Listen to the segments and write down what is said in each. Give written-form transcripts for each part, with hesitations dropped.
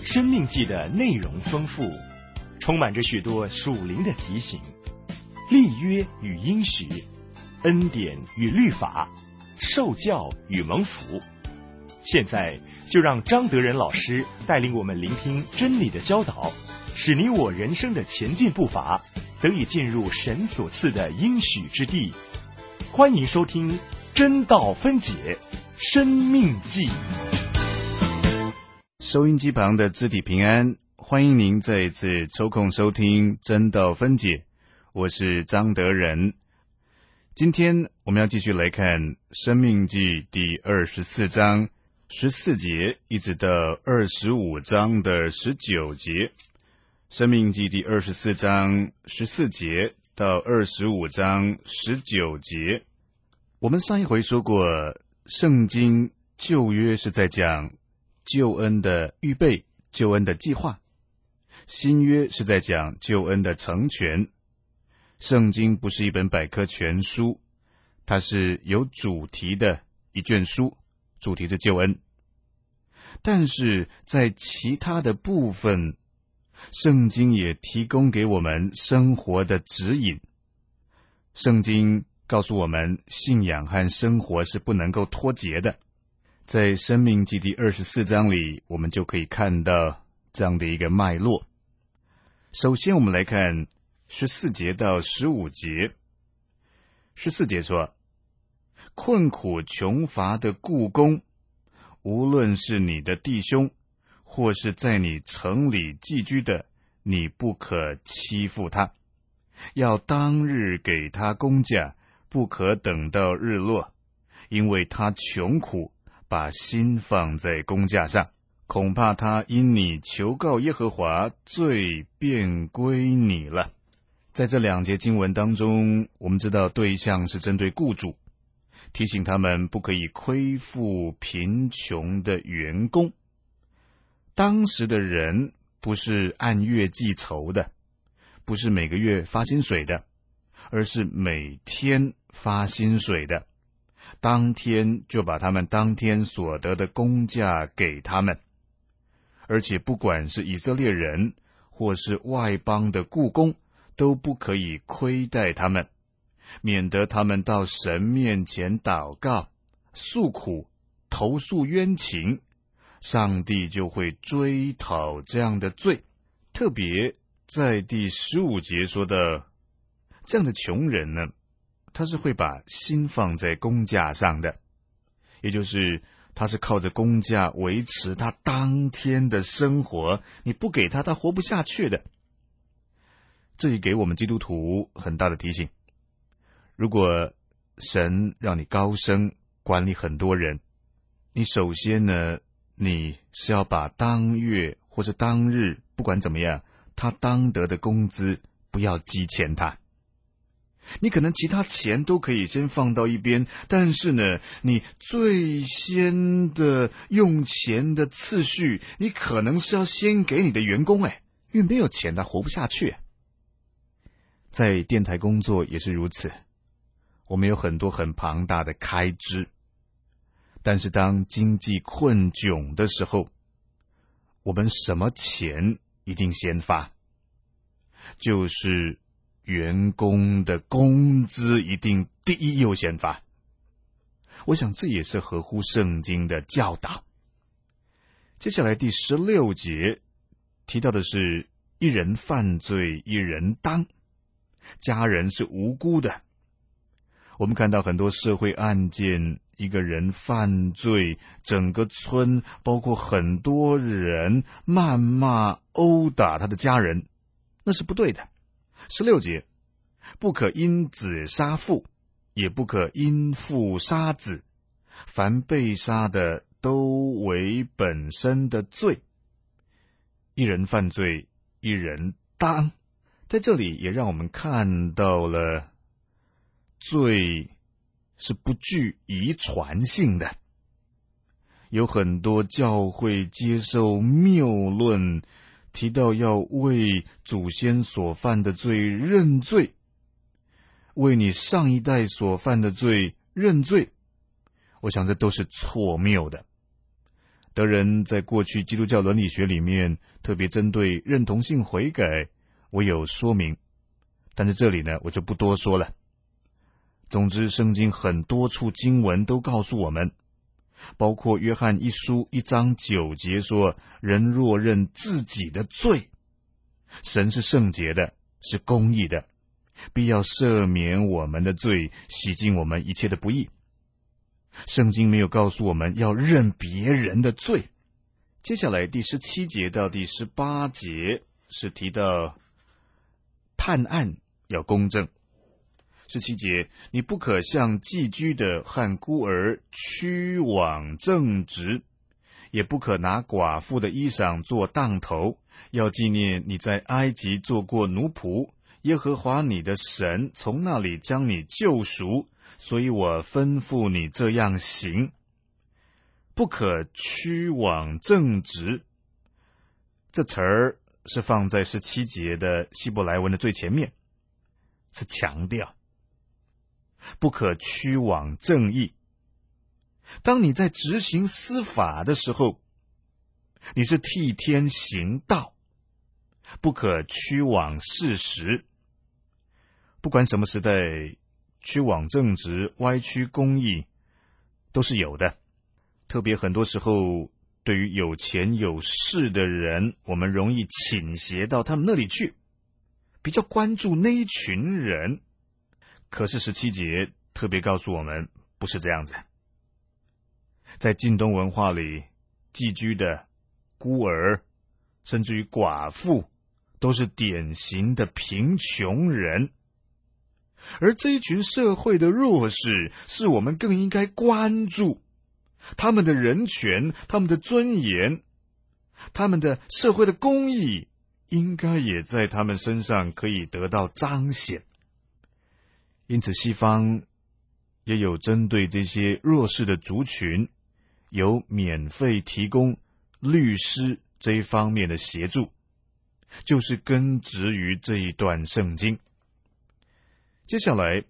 生命记的内容丰富，充满着许多属灵的提醒、立约与应许、恩典与律法、受教与蒙福。现在就让张德仁老师带领我们聆听真理的教导，使你我人生的前进步伐得以进入神所赐的应许之地。欢迎收听真道分解生命记。 收音机旁的肢体平安，欢迎您再一次抽空收听真道分解，我是张德仁。今天我们要继续来看生命记第24章14节一直到25章的19节。生命记第24章14节到25章19节。我们上一回说过，圣经旧约是在讲救恩的预备、救恩的计划，新约是在讲救恩的成全。圣经不是一本百科全书，它是有主题的一卷书，主题是救恩。但是在其他的部分，圣经也提供给我们生活的指引。圣经告诉我们，信仰和生活是不能够脱节的。在生命记第24章里，我们就可以看到这样的一个脉络。首先我们来看14节到15节。14节说，困苦穷乏的雇工，无论是你的弟兄，或是在你城里寄居的，你不可欺负他，要当日给他工价，不可等到日落，因为他穷苦，把心放在工价上，恐怕他因你求告耶和华，罪便归你了。在这两节经文当中，我们知道对象是针对雇主，提醒他们不可以亏负贫穷的员工。当时的人不是按月计酬的，不是每个月发薪水的，而是每天发薪水的，当天就把他们当天所得的工价给他们。而且不管是以色列人或是外邦的雇工，都不可以亏待他们，免得他们到神面前祷告诉苦，投诉冤情，上帝就会追讨这样的罪。特别在第15节说的，这样的穷人呢，他是会把心放在工价上的，也就是他是靠着工价维持他当天的生活，你不给他，他活不下去的。这也给我们基督徒很大的提醒。如果神让你高升，管理很多人，你首先呢，你是要把当月或是当日，不管怎么样，他当得的工资不要积欠他。你可能其他钱都可以先放到一边，但是呢，你最先的用钱的次序，你可能是要先给你的员工，因为没有钱他活不下去。在电台工作也是如此，我们有很多很庞大的开支，但是当经济困窘的时候，我们什么钱一定先发？就是员工的工资一定第一优先发。我想这也是合乎圣经的教导。接下来第16节提到的是，一人犯罪一人当，家人是无辜的。我们看到很多社会案件，一个人犯罪，整个村包括很多人谩骂殴打他的家人，那是不对的。16节，不可因子杀父，也不可因父杀子，凡被杀的都为本身的罪。一人犯罪一人当，在这里也让我们看到了罪是不具遗传性的。有很多教会接受谬论，提到要为祖先所犯的罪认罪，为你上一代所犯的罪认罪，我想这都是错谬的。 德仁在过去基督教伦理学里面特别针对认同性悔改，我有说明，但是这里呢，我就不多说了。总之，圣经很多处经文都告诉我们，包括约翰一书1章9节说，人若认自己的罪，神是圣洁的，是公义的，必要赦免我们的罪，洗净我们一切的不义。圣经没有告诉我们要认别人的罪。接下来第17节到第18节是提到判案要公正。17节，你不可向寄居的和孤儿屈枉正直，也不可拿寡妇的衣裳做当头，要纪念你在埃及做过奴仆，耶和华你的神从那里将你救赎，所以我吩咐你这样行。不可屈枉正直，这词儿是放在17节的希伯来文的最前面，是强调不可屈枉正义。当你在执行司法的时候，你是替天行道，不可屈枉事实。不管什么时代，屈枉正直、歪曲公义都是有的。特别很多时候，对于有钱有势的人，我们容易倾斜到他们那里去，比较关注那一群人。可是17节特别告诉我们，不是这样子。在近东文化里，寄居的、孤儿，甚至于寡妇，都是典型的贫穷人。而这一群社会的弱势，是我们更应该关注。他们的人权、他们的尊严、他们的社会的公义，应该也在他们身上可以得到彰显。因此，西方也有针对这些弱势的族群，有免费提供律师这一方面的协助，就是根植于这一段圣经。接下来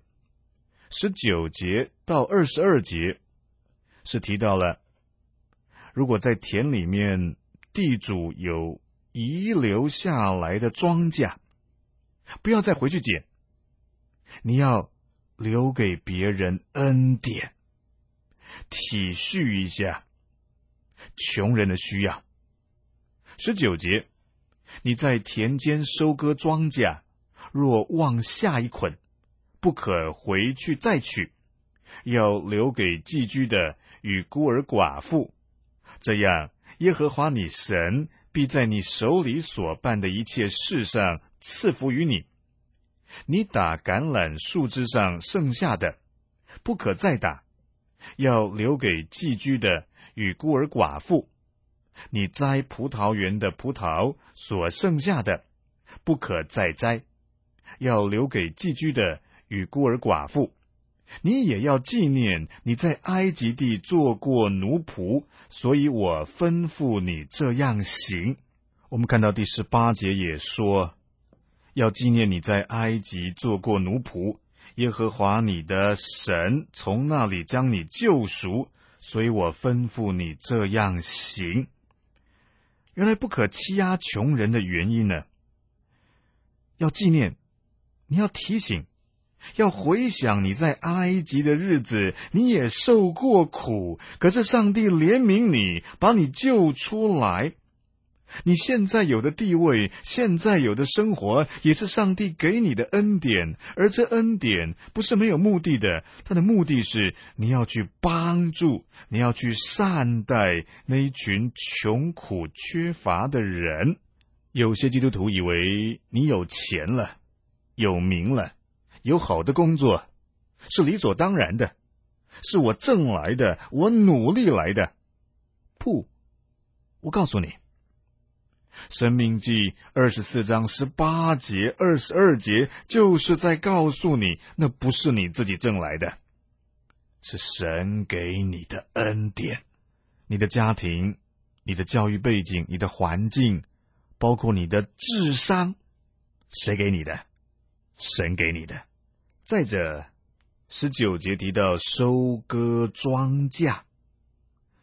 19节到22节是提到了，如果在田里面地主有遗留下来的庄稼，不要再回去捡，你要留给别人恩典，体恤一下穷人的需要。19节，你在田间收割庄稼，若忘下一捆，不可回去再取，要留给寄居的与孤儿寡妇，这样耶和华你神必在你手里所办的一切事上赐福于你。你打橄榄树枝上剩下的，不可再打，要留给寄居的与孤儿寡妇。你摘葡萄园的葡萄所剩下的，不可再摘，要留给寄居的与孤儿寡妇。你也要纪念你在埃及地做过奴仆，所以我吩咐你这样行。我们看到第18节也说，要纪念你在埃及做过奴仆，耶和华你的神从那里将你救赎，所以我吩咐你这样行。原来不可欺压穷人的原因呢，要纪念，你要提醒，要回想你在埃及的日子，你也受过苦，可是上帝怜悯你，把你救出来。你现在有的地位，现在有的生活，也是上帝给你的恩典，而这恩典不是没有目的的，它的目的是你要去帮助，你要去善待那一群穷苦缺乏的人。有些基督徒以为你有钱了，有名了，有好的工作，是理所当然的，是我挣来的，我努力来的。不，我告诉你，申命记24章18节、22节就是在告诉你，那不是你自己挣来的，是神给你的恩典。你的家庭、你的教育背景、你的环境，包括你的智商，谁给你的？神给你的。再者，19节提到收割庄稼，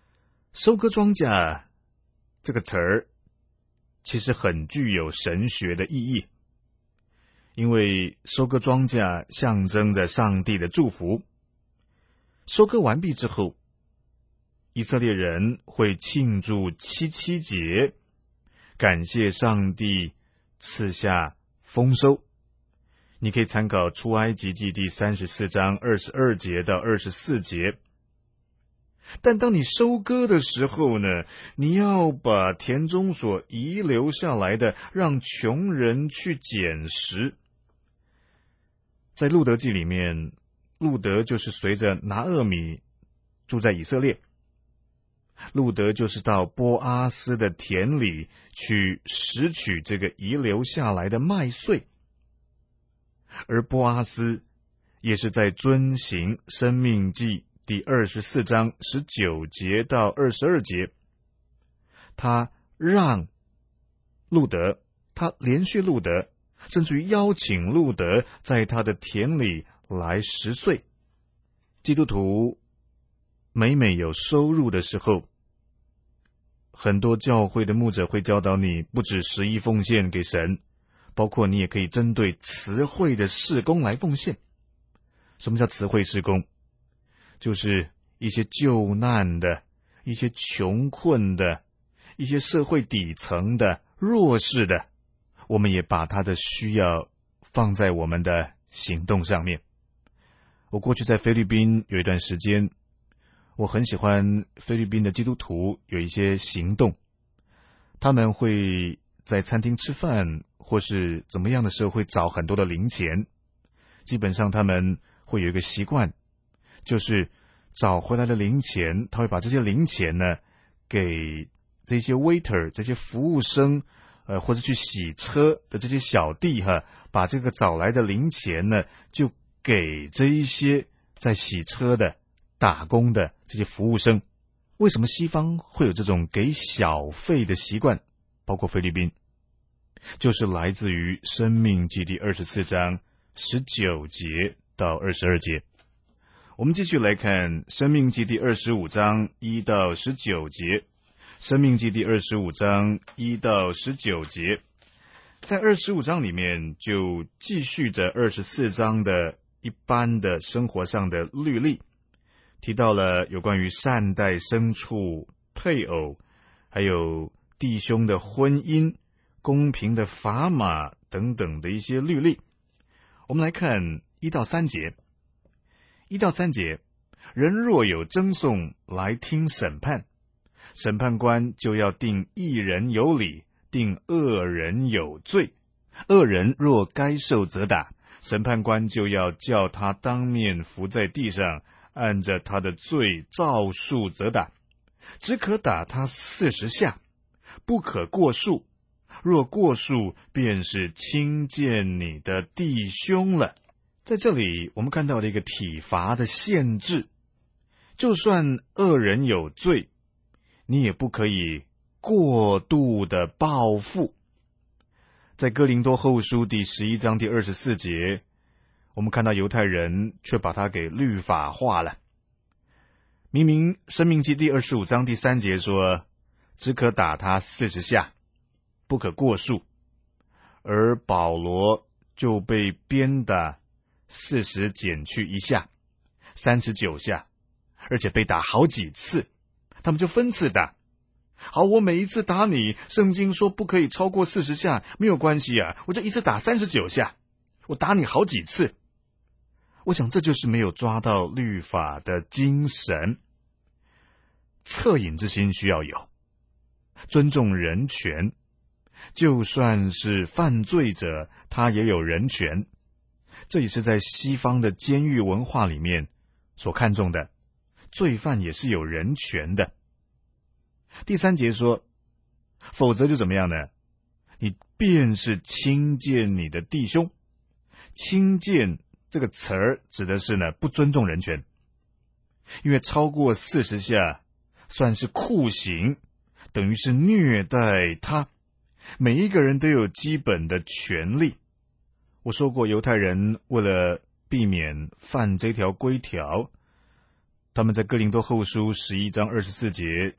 收割庄稼这个词儿其实很具有神学的意义，因为收割庄稼象征着上帝的祝福。收割完毕之后，以色列人会庆祝七七节，感谢上帝赐下丰收。你可以参考出埃及记第34章22节到24节。但当你收割的时候呢，你要把田中所遗留下来的让穷人去捡拾。在路德记里面，路德就是随着拿俄米住在以色列，路德就是到波阿斯的田里去拾取这个遗留下来的麦穗，而波阿斯也是在遵行申命记第24章19节到22节，他让路德，他连续路德，甚至于邀请路德在他的田里来拾穗。基督徒每有收入的时候，很多教会的牧者会教导你，不止11奉献给神，包括你也可以针对慈惠的事工来奉献。什么叫慈惠事工？就是一些救难的、一些穷困的、一些社会底层的、弱势的，我们也把他的需要放在我们的行动上面。我过去在菲律宾有一段时间，我很喜欢菲律宾的基督徒有一些行动，他们会在餐厅吃饭或是怎么样的时候会找很多的零钱。基本上他们会有一个习惯，就是找回来的零钱，他会把这些零钱呢给这些 waiter 这些服务生或者去洗车的这些小弟把这个找来的零钱呢就给这一些在洗车的打工的这些服务生。为什么西方会有这种给小费的习惯，包括菲律宾，就是来自于申命记第24章19节到22节。我们继续来看申命记第25章1到19节。申命记第25章1到19节，在25章里面就继续着24章的一般的生活上的律例，提到了有关于善待牲畜、配偶，还有弟兄的婚姻、公平的砝码等等的一些律例。我们来看1到3节。1到3节，人若有争讼来听审判，审判官就要定一人有理，定恶人有罪。恶人若该受责打，审判官就要叫他当面伏在地上，按着他的罪照数责打，只可打他40下，不可过数。若过数，便是轻贱你的弟兄了。在这里我们看到了一个体罚的限制，就算恶人有罪，你也不可以过度的报复。在哥林多后书第11章第24节，我们看到犹太人却把它给律法化了。明明申命记第25章第3节说，只可打他40下，不可过数，而保罗就被鞭打40减去1下，39下，而且被打好几次，他们就分次打。好，我每一次打你，圣经说不可以超过40下，没有关系啊，我就一次打39下，我打你好几次。我想这就是没有抓到律法的精神。恻隐之心需要有，尊重人权，就算是犯罪者，他也有人权。这也是在西方的监狱文化里面所看重的，罪犯也是有人权的。第3节说，否则就怎么样呢？你便是轻贱你的弟兄。轻贱这个词儿指的是呢不尊重人权，因为超过40下算是酷刑，等于是虐待他。每一个人都有基本的权利。我说过，犹太人为了避免犯这条规条，他们在哥林多后书11章24节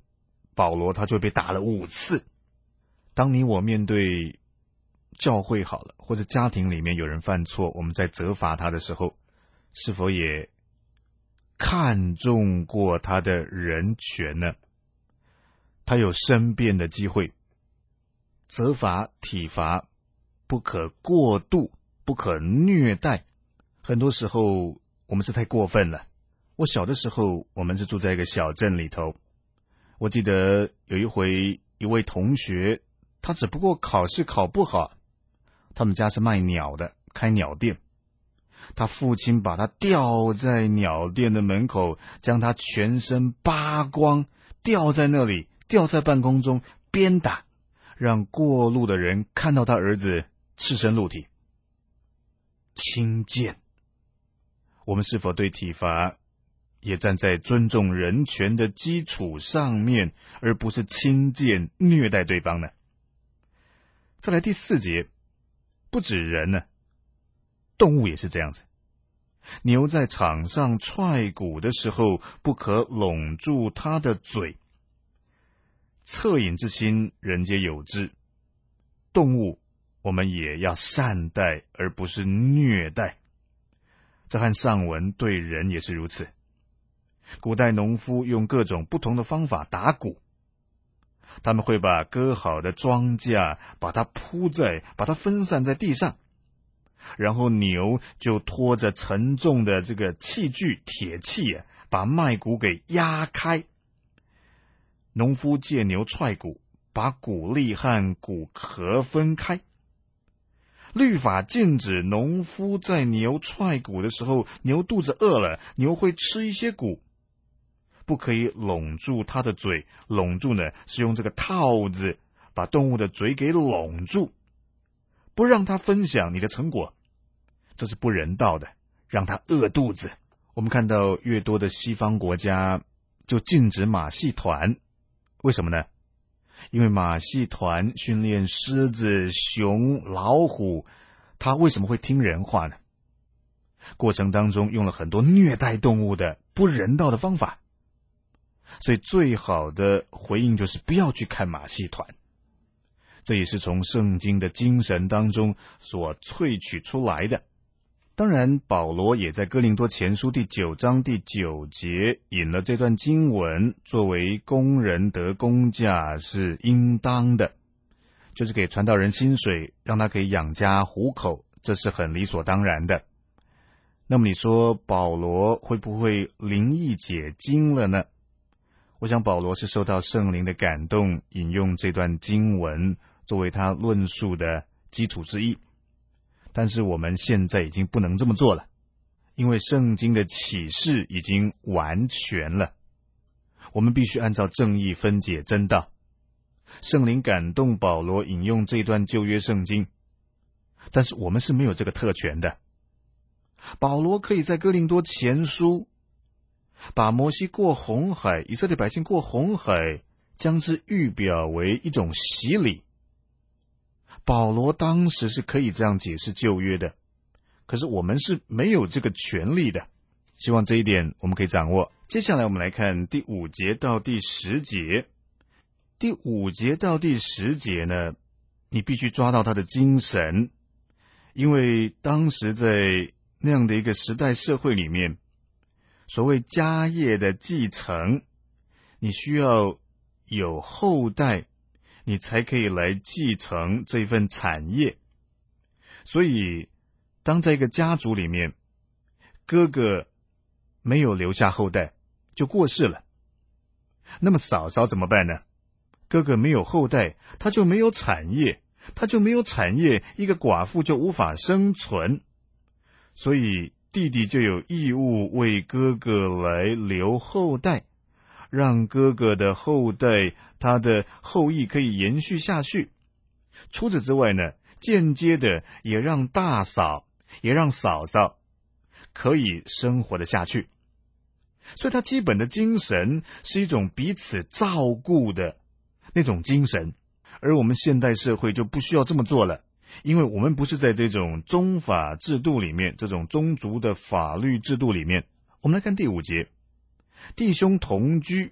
保罗他就被打了5次。当你我面对教会好了，或者家庭里面有人犯错，我们在责罚他的时候，是否也看重过他的人权呢？他有申辩的机会，责罚体罚不可过度，不可虐待。很多时候我们是太过分了。我小的时候，我们是住在一个小镇里头，我记得有一回，一位同学他只不过考试考不好，他们家是卖鸟的，开鸟店，他父亲把他吊在鸟店的门口，将他全身扒光，吊在那里，吊在半空中鞭打，让过路的人看到他儿子赤身露体。轻贱，我们是否对体罚也站在尊重人权的基础上面，而不是轻贱虐待对方呢？再来第4节，不止人呢，动物也是这样子。牛在场上踹鼓的时候，不可拢住它的嘴。恻隐之心，人皆有之。动物我们也要善待，而不是虐待。这和上文对人也是如此。古代农夫用各种不同的方法打鼓，他们会把割好的庄稼把它分散在地上，然后牛就拖着沉重的这个器具铁器把麦谷给压开。农夫借牛踹鼓，把谷粒和谷壳分开。律法禁止农夫在牛踹鼓的时候，牛肚子饿了，牛会吃一些谷，不可以拢住它的嘴。拢住呢，是用这个套子把动物的嘴给拢住，不让它分享你的成果，这是不人道的，让它饿肚子。我们看到越多的西方国家就禁止马戏团，为什么呢？因为马戏团训练狮子、熊、老虎，它为什么会听人话呢？过程当中用了很多虐待动物的不人道的方法，所以最好的回应就是不要去看马戏团。这也是从圣经的精神当中所萃取出来的。当然，保罗也在哥林多前书第9章第9节引了这段经文，作为工人得工价是应当的，就是给传道人薪水，让他可以养家糊口，这是很理所当然的。那么你说保罗会不会灵意解经了呢？我想保罗是受到圣灵的感动，引用这段经文作为他论述的基础之一。但是我们现在已经不能这么做了，因为圣经的启示已经完全了，我们必须按照正义分解真道。圣灵感动保罗引用这段旧约圣经，但是我们是没有这个特权的。保罗可以在哥林多前书把摩西过红海，以色列百姓过红海，将之预表为一种洗礼。保罗当时是可以这样解释旧约的，可是我们是没有这个权利的。希望这一点我们可以掌握。接下来我们来看第5节到第10节。第5节到第10节呢，你必须抓到它的精神，因为当时在那样的一个时代社会里面，所谓家业的继承，你需要有后代，你才可以来继承这份产业。所以当在一个家族里面，哥哥没有留下后代就过世了，那么嫂嫂怎么办呢？哥哥没有后代，他就没有产业，一个寡妇就无法生存，所以弟弟就有义务为哥哥来留后代，让哥哥的后代他的后裔可以延续下去。除此之外呢，间接的也让大嫂也让嫂嫂可以生活的下去。所以他基本的精神是一种彼此照顾的那种精神，而我们现代社会就不需要这么做了，因为我们不是在这种宗法制度里面，这种宗族的法律制度里面。我们来看第5节，弟兄同居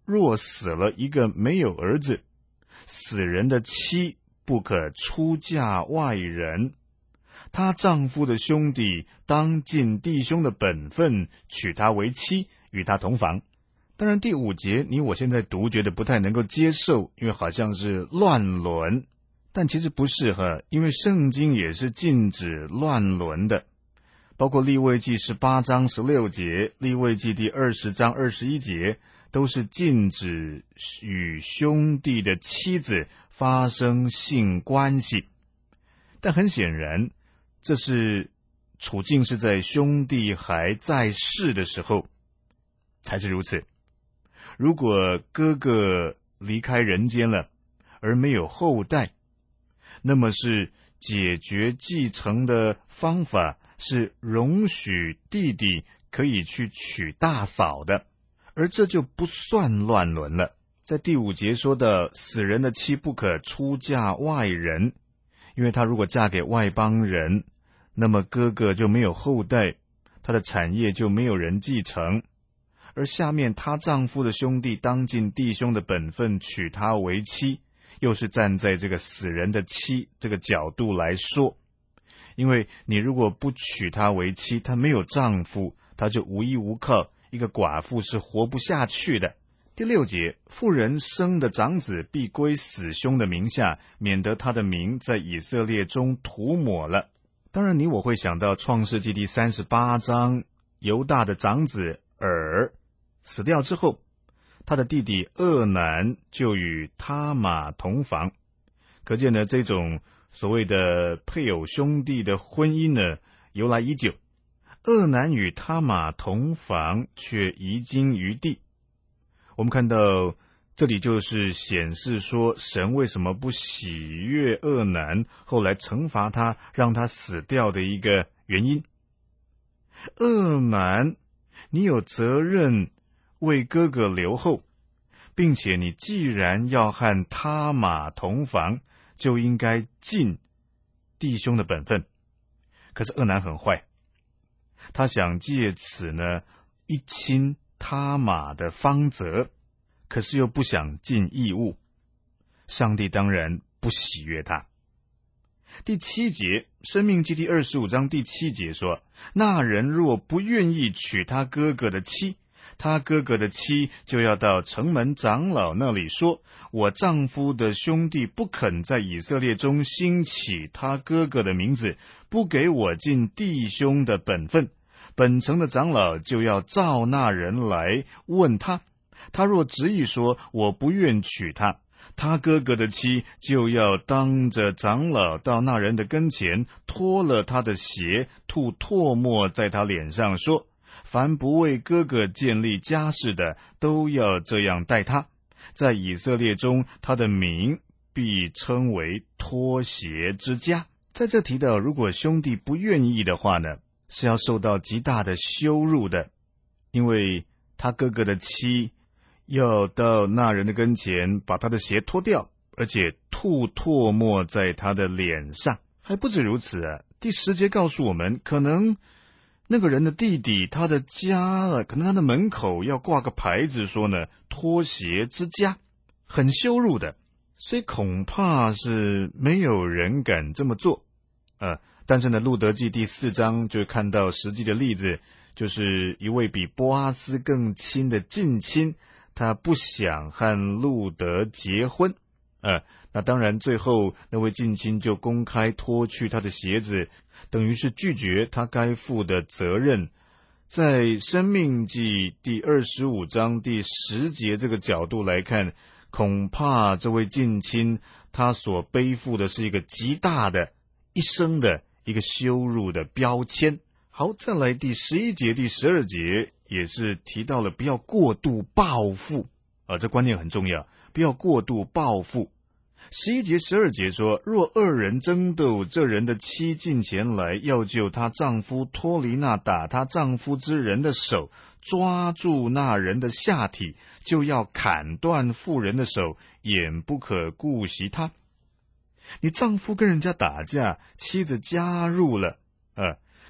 若死了一个没有儿子，死人的妻不可出嫁外人，她丈夫的兄弟当尽弟兄的本分，娶她为妻，与她同房。当然第5节你我现在读觉得不太能够接受，因为好像是乱伦，但其实不是因为圣经也是禁止乱伦的，包括利未记18章16节，利未记第20章21节，都是禁止与兄弟的妻子发生性关系。但很显然，这是处境是在兄弟还在世的时候才是如此。如果哥哥离开人间了，而没有后代，那么是解决继承的方法是容许弟弟可以去娶大嫂的，而这就不算乱伦了。在第5节说的死人的妻不可出嫁外人，因为他如果嫁给外邦人，那么哥哥就没有后代，他的产业就没有人继承。而下面她丈夫的兄弟当尽弟兄的本分，娶她为妻，又是站在这个死人的妻这个角度来说。因为你如果不娶她为妻，她没有丈夫，她就无依无靠，一个寡妇是活不下去的。第6节，妇人生的长子必归死兄的名下，免得他的名在以色列中涂抹了。当然你我会想到创世纪第38章，犹大的长子珥死掉之后，他的弟弟俄南就与他玛同房。可见呢，这种所谓的配偶兄弟的婚姻呢，由来已久。俄南与他玛同房，却遗精于地。我们看到这里就是显示说，神为什么不喜悦俄南，后来惩罚他，让他死掉的一个原因。俄南，你有责任为哥哥留后，并且你既然要和他玛同房，就应该尽弟兄的本分。可是俄南很坏，他想借此呢一亲他玛的芳泽，可是又不想尽义务，上帝当然不喜悦他。第7节，申命记第25章第7节说，那人若不愿意娶他哥哥的妻，他哥哥的妻就要到城门长老那里说，我丈夫的兄弟不肯在以色列中兴起他哥哥的名字，不给我尽弟兄的本分。本城的长老就要召那人来问他，他若执意说我不愿娶他，他哥哥的妻就要当着长老到那人的跟前，脱了他的鞋，吐唾沫在他脸上，说，凡不为哥哥建立家室的，都要这样待他。在以色列中，他的名必称为脱鞋之家。在这提到，如果兄弟不愿意的话呢，是要受到极大的羞辱的，因为他哥哥的妻要到那人的跟前，把他的鞋脱掉，而且吐唾沫在他的脸上。还不止如此啊，第10节告诉我们，可能那个人的弟弟，他的家可能他的门口要挂个牌子说呢，脱鞋之家，很羞辱的。所以恐怕是没有人敢这么做。但是呢，路德记第4章就看到实际的例子，就是一位比波阿斯更亲的近亲，他不想和路德结婚。那当然最后那位近亲就公开脱去他的鞋子，等于是拒绝他该负的责任。在申命记第25章第10节这个角度来看，恐怕这位近亲他所背负的是一个极大的一生的一个羞辱的标签。好，再来第11节第12节也是提到了不要过度报复这观念很重要，不要过度报复。11节12节说，若2人争斗，这人的妻近前来，要救她丈夫脱离那打她丈夫之人的手，抓住那人的下体，就要砍断妇人的手，眼不可顾惜她。你丈夫跟人家打架，妻子加入了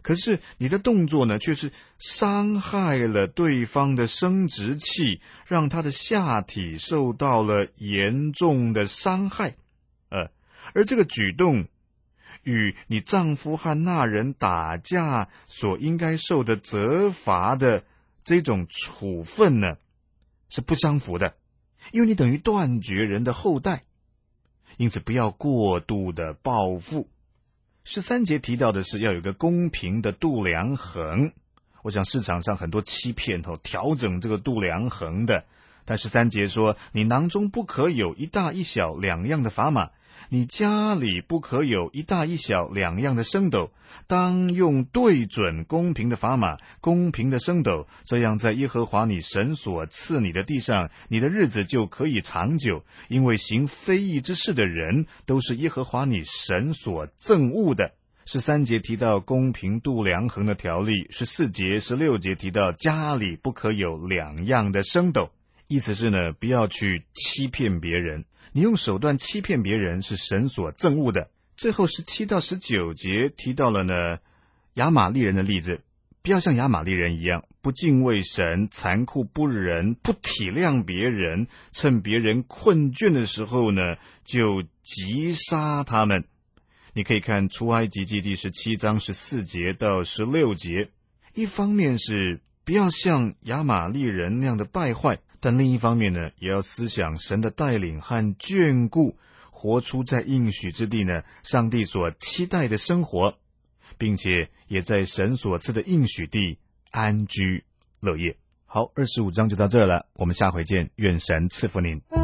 可是你的动作呢，却是伤害了对方的生殖器，让他的下体受到了严重的伤害。而这个举动与你丈夫和那人打架所应该受的责罚的这种处分呢，是不相符的，因为你等于断绝人的后代。因此不要过度的报复。13节提到的是要有一个公平的度量衡。我想市场上很多欺骗调整这个度量衡的，但13节说，你囊中不可有一大一小两样的砝码，你家里不可有一大一小两样的升斗，当用对准公平的砝码，公平的升斗，这样在耶和华你神所赐你的地上，你的日子就可以长久，因为行非义之事的人都是耶和华你神所憎恶的。13节提到公平度量衡的条例，14节、16节提到家里不可有两样的升斗，意思是呢，不要去欺骗别人。你用手段欺骗别人是神所憎恶的。最后17到19节提到了呢亚玛利人的例子，不要像亚玛利人一样，不敬畏神，残酷不仁，不体谅别人，趁别人困倦的时候呢，就击杀他们。你可以看出埃及记第17章14节到16节。一方面是不要像亚玛利人那样的败坏，但另一方面呢，也要思想神的带领和眷顾，活出在应许之地呢上帝所期待的生活，并且也在神所赐的应许地安居乐业。好，25章就到这了，我们下回见，愿神赐福您。